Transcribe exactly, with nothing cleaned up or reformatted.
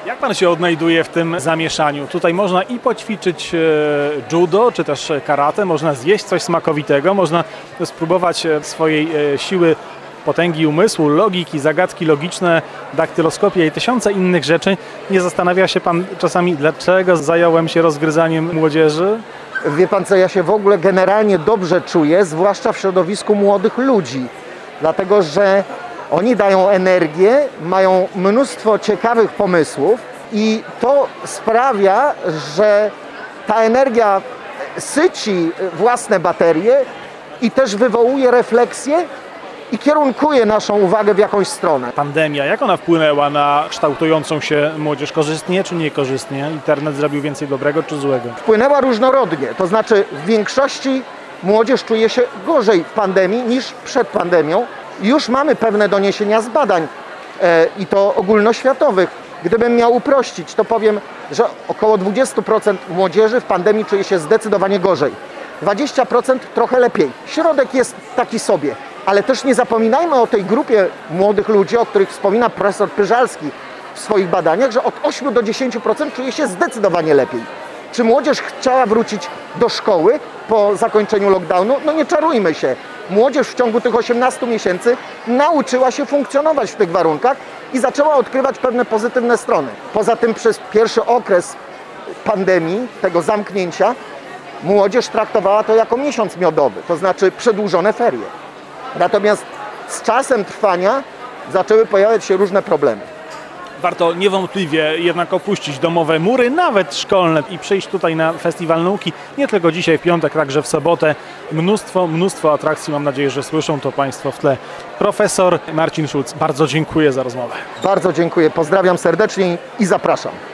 Jak pan się odnajduje w tym zamieszaniu? Tutaj można i poćwiczyć judo, czy też karate, można zjeść coś smakowitego, można spróbować swojej siły, potęgi umysłu, logiki, zagadki logiczne, daktyloskopię i tysiące innych rzeczy. Nie zastanawia się pan czasami, dlaczego zająłem się rozgryzaniem młodzieży? Wie pan co, ja się w ogóle generalnie dobrze czuję, zwłaszcza w środowisku młodych ludzi, dlatego że oni dają energię, mają mnóstwo ciekawych pomysłów i to sprawia, że ta energia syci własne baterie i też wywołuje refleksję i kierunkuje naszą uwagę w jakąś stronę. Pandemia, jak ona wpłynęła na kształtującą się młodzież? Korzystnie czy niekorzystnie? Internet zrobił więcej dobrego czy złego? Wpłynęła różnorodnie, to znaczy w większości młodzież czuje się gorzej w pandemii niż przed pandemią. Już mamy pewne doniesienia z badań e, i to ogólnoświatowych. Gdybym miał uprościć, to powiem, że około dwadzieścia procent młodzieży w pandemii czuje się zdecydowanie gorzej. dwadzieścia procent trochę lepiej. Środek jest taki sobie. Ale też nie zapominajmy o tej grupie młodych ludzi, o których wspomina profesor Pyżalski w swoich badaniach, że od ośmiu do dziesięciu procent czuje się zdecydowanie lepiej. Czy młodzież chciała wrócić do szkoły po zakończeniu lockdownu? No nie czarujmy się. Młodzież w ciągu tych osiemnastu miesięcy nauczyła się funkcjonować w tych warunkach i zaczęła odkrywać pewne pozytywne strony. Poza tym przez pierwszy okres pandemii, tego zamknięcia, młodzież traktowała to jako miesiąc miodowy, to znaczy przedłużone ferie. Natomiast z czasem trwania zaczęły pojawiać się różne problemy. Warto niewątpliwie jednak opuścić domowe mury, nawet szkolne, i przyjść tutaj na Festiwal Nauki. Nie tylko dzisiaj w piątek, także w sobotę. Mnóstwo, mnóstwo atrakcji. Mam nadzieję, że słyszą to państwo w tle. Profesor Marcin Schulz, bardzo dziękuję za rozmowę. Bardzo dziękuję, pozdrawiam serdecznie i zapraszam.